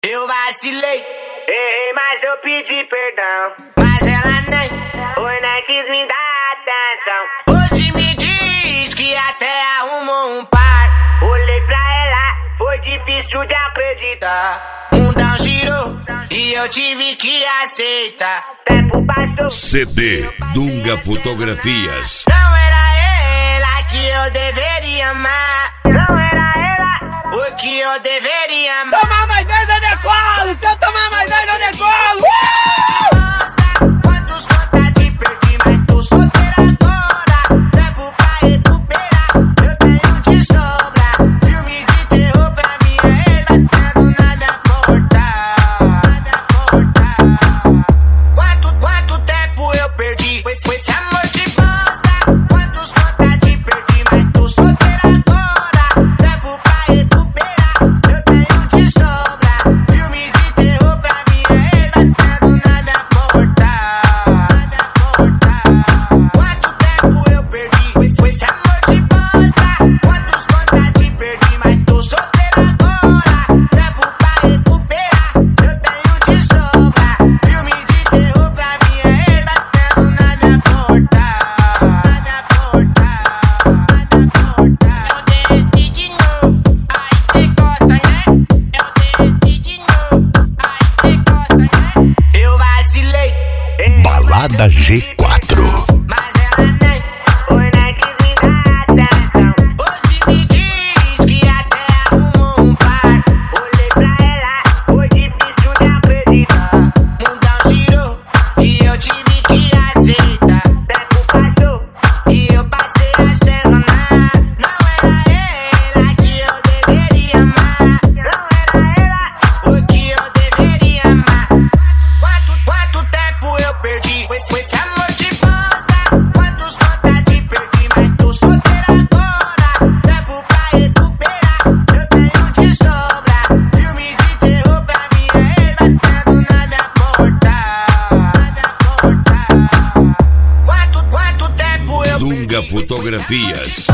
Eu vacilei, errei, mas eu pedi perdão. Mas ela nem quis me dar atenção. Hoje me diz que até arrumou um par. Olhei pra ela, foi difícil de acreditar. Mundão girou e eu tive que aceitar. Tempo passou. CD Dunga Fotografias. Não era ela que eu deveria amar. Não era ela o que eu deveria amar. Tomar mais 10 eu decolo! Se eu tomar mais 10 eu decolo! Quantos contatos perdi, mas tô solteira agora. Tempo pra recuperar, eu tenho de sobra. Filme de terror pra mim é ele batendo na minha porta. Quanto tempo eu perdi com esse amor de bosta. Quantos contatos perdi, mas tô solteira agora. Tempo pra recuperar, eu tenho de sobra. Filme de terror pra mim é ele batendo na minha porta. Quanto tempo eu perdi com esse amor de bosta. Quantos contatos perdi, mas tô solteira agora. Tempo pra recuperar, eu tenho de sobra. Filme de terror pra mim é ele batendo na minha porta. Eu desci de novo, aí cê gosta, né? Eu desci de novo, aí cê gosta, né? Eu vacilei, Balada G4. mas ela nem quis me dar atenção. Hoje me diz que até arrumou um par. Olhei pra ela, foi difícil de acreditar. Mundão girou e eu tive que aceitar. Tempo passou e eu passei a seronar. Não era ela que eu deveria amar. Não era ela o que eu deveria amar. Quanto tempo eu perdi com esse amor de bosta. Quantos contatos perdi, mas tô solteira agora. Tempo pra recuperar, eu tenho de sobra. Filme de terror pra mim é ele batendo na minha porta. Quanto tempo eu perdi? Dunga Fotografias.